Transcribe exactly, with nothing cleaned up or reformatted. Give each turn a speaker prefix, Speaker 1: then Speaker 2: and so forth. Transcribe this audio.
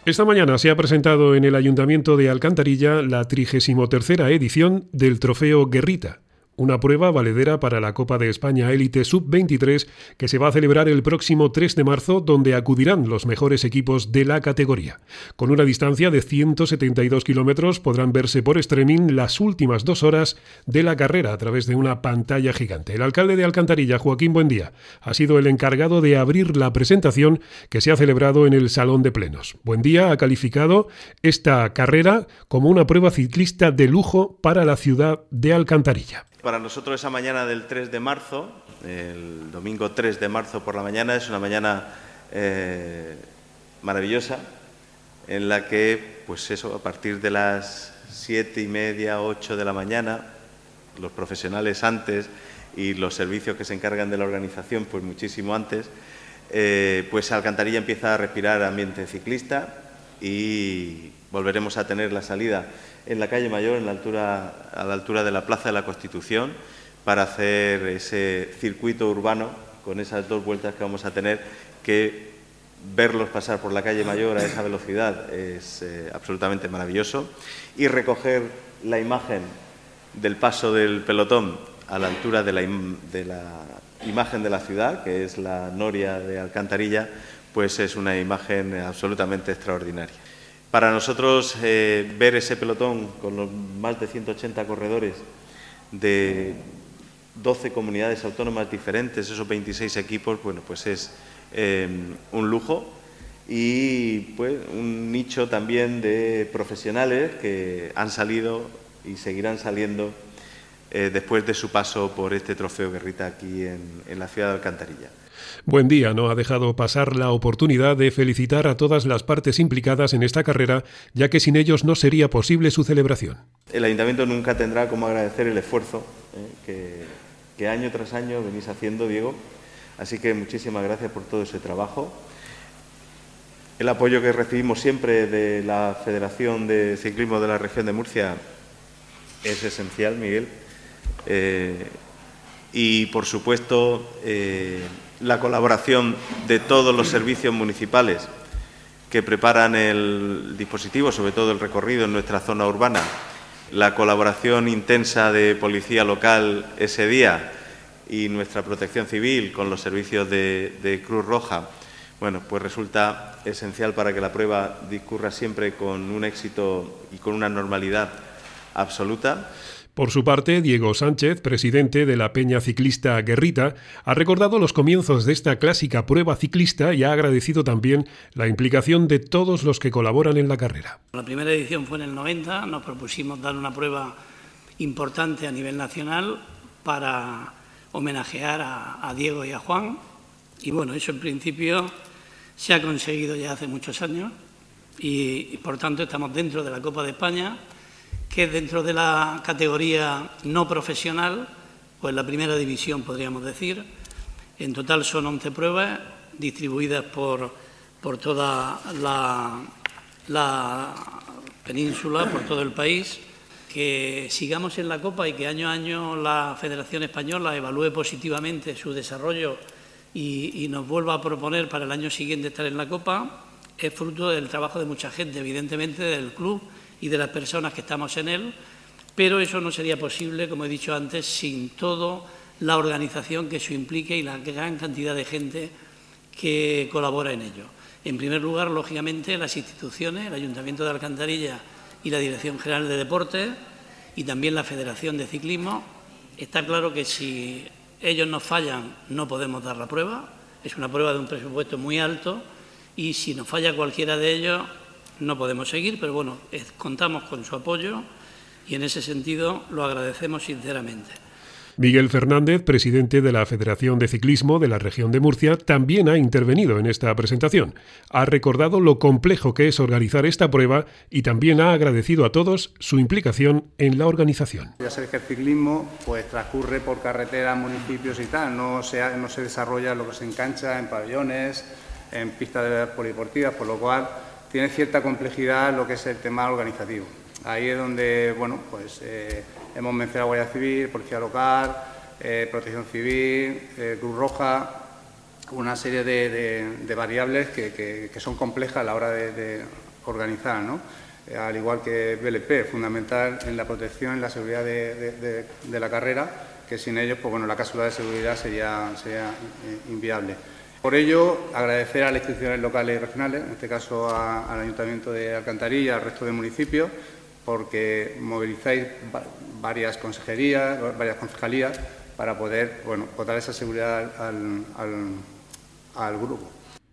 Speaker 1: Esta mañana se ha presentado en el Ayuntamiento de Alcantarilla la trigésima tercera edición del Trofeo Guerrita, una prueba valedera para la Copa de España Élite sub veintitrés que se va a celebrar el próximo tres de marzo, donde acudirán los mejores equipos de la categoría. Con una distancia de ciento setenta y dos kilómetros podrán verse por streaming las últimas dos horas de la carrera a través de una pantalla gigante. El alcalde de Alcantarilla, Joaquín Buendía, ha sido el encargado de abrir la presentación que se ha celebrado en el Salón de Plenos. Buendía ha calificado esta carrera como una prueba ciclista de lujo para la ciudad de Alcantarilla.
Speaker 2: Para nosotros esa mañana del tres de marzo, el domingo tres de marzo por la mañana, es una mañana eh, maravillosa en la que, pues eso, a partir de las siete y media, ocho de la mañana, los profesionales antes y los servicios que se encargan de la organización, pues muchísimo antes, eh, pues Alcantarilla empieza a respirar ambiente ciclista y volveremos a tener la salida en la calle Mayor, en la altura, a la altura de la Plaza de la Constitución, para hacer ese circuito urbano con esas dos vueltas que vamos a tener, que verlos pasar por la calle Mayor a esa velocidad es eh, absolutamente maravilloso, y recoger la imagen del paso del pelotón a la altura de la, de la imagen de la ciudad, que es la noria de Alcantarilla, pues es una imagen absolutamente extraordinaria. Para nosotros, eh, ver ese pelotón con los más de ciento ochenta corredores de doce comunidades autónomas diferentes, esos veintiséis equipos, bueno, pues es eh, un lujo y pues un nicho también de profesionales que han salido y seguirán saliendo eh, después de su paso por este Trofeo Guerrita aquí en, en la ciudad de Alcantarilla.
Speaker 1: Buendía no ha dejado pasar la oportunidad de felicitar a todas las partes implicadas en esta carrera, ya que sin ellos no sería posible su celebración.
Speaker 2: El Ayuntamiento nunca tendrá como agradecer el esfuerzo eh, que, que año tras año venís haciendo, Diego. Así que muchísimas gracias por todo ese trabajo. El apoyo que recibimos siempre de la Federación de Ciclismo de la Región de Murcia es esencial, Miguel. Eh, y, por supuesto, eh, la colaboración de todos los servicios municipales que preparan el dispositivo, sobre todo el recorrido en nuestra zona urbana, la colaboración intensa de policía local ese día y nuestra protección civil con los servicios de, de Cruz Roja, bueno, pues resulta esencial para que la prueba discurra siempre con un éxito y con una normalidad absoluta.
Speaker 1: Por su parte, Diego Sánchez, presidente de la Peña Ciclista Guerrita, ha recordado los comienzos de esta clásica prueba ciclista y ha agradecido también la implicación de todos los que colaboran en la carrera.
Speaker 3: La primera edición fue en el noventa, nos propusimos dar una prueba importante a nivel nacional para homenajear a, a Diego y a Juan, y bueno, eso en principio se ha conseguido ya hace muchos años y, y por tanto estamos dentro de la Copa de España, que dentro de la categoría no profesional, pues la primera división podríamos decir. En total son once pruebas distribuidas por, por toda la, la península, por todo el país. Que sigamos en la Copa y que año a año la Federación Española evalúe positivamente su desarrollo y, y nos vuelva a proponer para el año siguiente estar en la Copa, es fruto del trabajo de mucha gente, evidentemente del club y de las personas que estamos en él, pero eso no sería posible, como he dicho antes, sin toda la organización que eso implique y la gran cantidad de gente que colabora en ello. En primer lugar, lógicamente, las instituciones, el Ayuntamiento de Alcantarilla y la Dirección General de Deportes y también la Federación de Ciclismo. Está claro que si ellos nos fallan no podemos dar la prueba, es una prueba de un presupuesto muy alto y si nos falla cualquiera de ellos no podemos seguir, pero bueno, es, contamos con su apoyo y en ese sentido lo agradecemos sinceramente.
Speaker 1: Miguel Fernández, presidente de la Federación de Ciclismo de la Región de Murcia, también ha intervenido en esta presentación. Ha recordado lo complejo que es organizar esta prueba y también ha agradecido a todos su implicación en la organización.
Speaker 4: Ya sabéis que el ciclismo pues, transcurre por carreteras, municipios y tal, no se, no se desarrolla lo que se engancha en pabellones, en pistas de polideportivas, por lo cual tiene cierta complejidad lo que es el tema organizativo. Ahí es donde, bueno, pues eh, hemos mencionado Guardia Civil, Policía Local, eh, Protección Civil, eh, Cruz Roja, una serie de, de, de variables que, que, que son complejas a la hora de, de organizar, ¿no? Eh, al igual que B L P, fundamental en la protección y la seguridad de, de, de, de la carrera, que sin ellos, pues bueno, la cápsula de seguridad sería, sería eh, inviable. Por ello, agradecer a las instituciones locales y regionales, en este caso a, al Ayuntamiento de Alcantarilla, al resto de municipios, porque movilizáis varias consejerías, varias concejalías, para poder, bueno, dotar esa seguridad al, al, al grupo.